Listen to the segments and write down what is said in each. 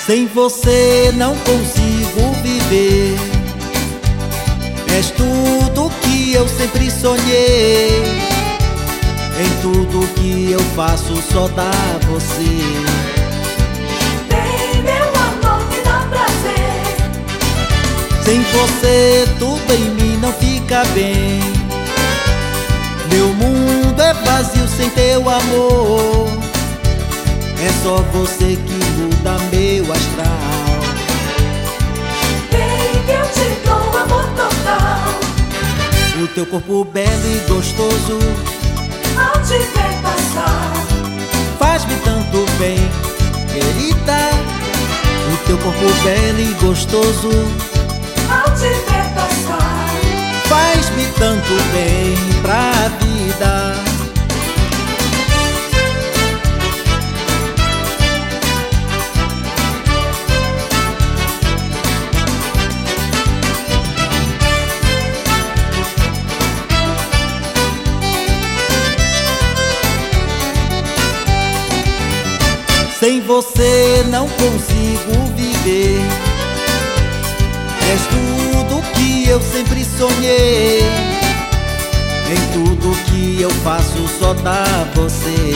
Sem você não consigo viver. És tudo que eu sempre sonhei. Em tudo que eu faço só dá você. Vem, meu amor, me dá prazer. Sem você tudo em mim não fica bem. Meu mundo é vazio sem teu amor. É só você que muda meu astral. Vem que eu te dou amor total. O teu corpo belo e gostoso, Ao te ver passar, faz-me tanto bem, querida. O teu corpo belo e gostoso, ao te ver passar, faz-me tanto bem pra vida. Sem você não consigo viver. És tudo que eu sempre sonhei. Em tudo que eu faço só dá você.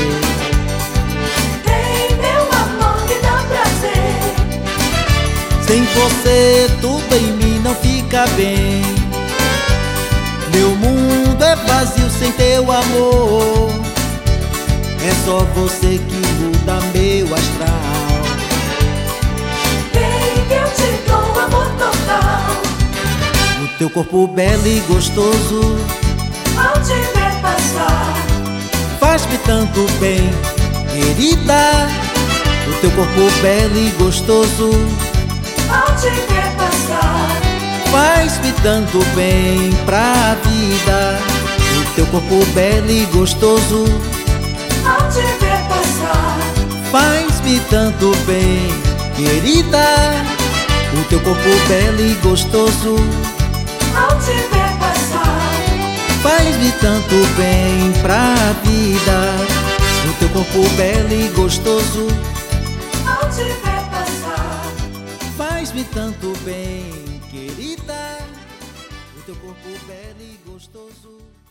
vem, meu amor, me dá prazer. Sem você tudo em mim não fica bem. Meu mundo é vazio sem teu amor. É só você que muda meu astral. Vem que eu te dou amor total. O teu corpo belo e gostoso, Ao te ver passar, faz-me tanto bem, querida. O teu corpo belo e gostoso, ao te ver passar, faz-me tanto bem pra vida. O teu corpo belo e gostoso, ao te ver passar, faz-me tanto bem, querida. O teu corpo belo e gostoso, ao te ver passar, faz-me tanto bem pra vida. O teu corpo belo e gostoso, ao te ver passar, faz-me tanto bem, querida. O teu corpo belo e gostoso.